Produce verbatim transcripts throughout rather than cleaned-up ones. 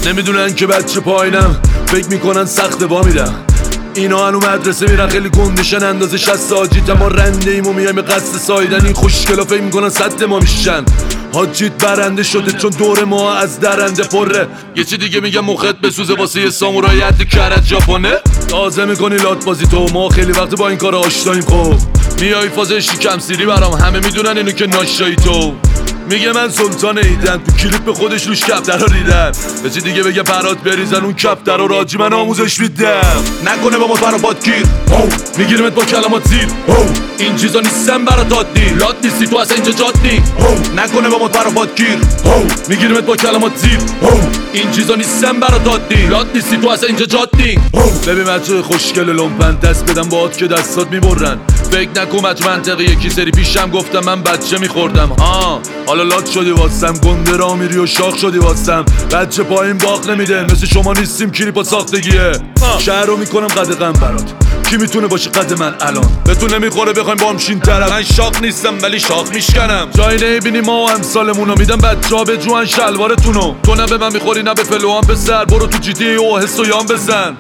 نمیدونن که بچه پایینم، فکر میکنن سخت وا میدم. اینا هنو مدرسه میرن خیلی گندشن، اندازه شست آجیت ما رنده ایم و میایم قصد سایدن. این خوشگلا فکر میکنن صد ما میشن، حاجیت برنده شده چون دور ما از درنده پره. یه چی دیگه میگم مخت بسوزه واسه یه سامورای حد کرد ژاپنه. تازه میکنی لات بازی تو، ما خیلی وقت با این کار آشناییم. خب میای فاز شیکم سیری برام، همه میدونن اینو که ناشایی تو. میگه من سلطان ایدم، تو کلیپ خودش روش کفترها ریدم. به چی دیگه بگه برات بریزن اون کفترها، راجی من آموزش میدم. نکنه با ما برابات گیر، میگیرمت با کلمات زیر. این چیزا نیستم برات عادی، لات نیستی تو اصلا اینجا جات نی. نکنه با ما برابات گیر، میگیرمت با کلمات زیر. این چیزا نیستم برات عادی، لات نیستی تو اصلا اینجا جات نی. ببین بچه خوشگل لومپن، دست بدم باهات که دستات میبرن. فکر نکن بچه منطقه یکی سری پیشم گفتم من بچه میخوردم. ها حالا لات شدی واسم، گنده را میری و شاخ شدی واسم. بچه پایین باق نمیده، مثل شما نیستیم کلیپا ساختگیه. شهر رو میکنم قد غم برات، کی میتونه باشه قد من الان؟ بهتون نمیخوره بخوایم با هم شین طرف. من شاخ نیستم ولی شاخ میشکنم. جایی نمیبینی ما و امثالمونو، میدم بچه ها به جوان شلوارتونو. تو نه به من میخوری نه به فلوان پسر، برو تو جی تی او حس و یان بزن.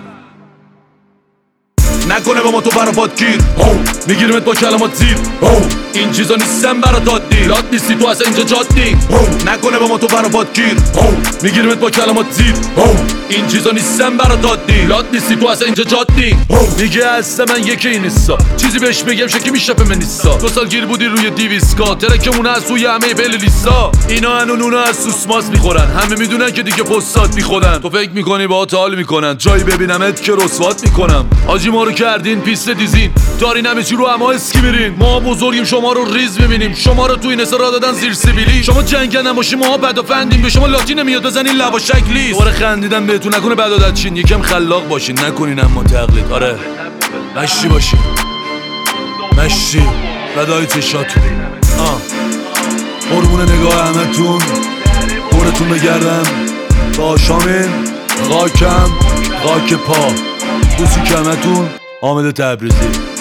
نکنه با ما تو برابات گیر، میگیرمت با کلمات زیر. این چیزا نیستم برات عادی، لات نیستی تو اصلا اینجا جات نی. نکنه با ما تو برابات گیر، میگیرمت با کلمات زیر. این چیزا نیستم برات عادی، لات نیستی تو اصلا اینجا جات نی. میگه هستم من یکی نیستا، چیزی بهش بگم شکی میشپه من نیستا. دو سال گیر بودی روی دیویسکا، ترکمونه از سوی همه پل لیستا. اینا هنو نونو از سوسماس میخورن، همه میدونن که دیگه پستات بی. تو فکر میکنی با حال میکنن، جایی ببینمت که رسوات میکنم. حاجی ما رو کردین پیست دیزین، دارین همه چی رو اما اسکی میرین. ما بزرگیم شما رو ریز میبینیم، شما رو تو این حسا را دادن زیر سیبیلی. شما جنگن نباشی ما بدافندیم، به شما لاتی نمیاد بزنین لبا شکلی. دوباره خندیدم بهتون، نکنه بد عادت چین. یکم خلاق باشین، نکنین اما تقلید. آره مشی باشین، مشی ردای چشاتون. آه قربون نگاه همتون، دورتون بگردم تا شامین خاکم خاک پا. بوسی کمتون حامد تبریزی.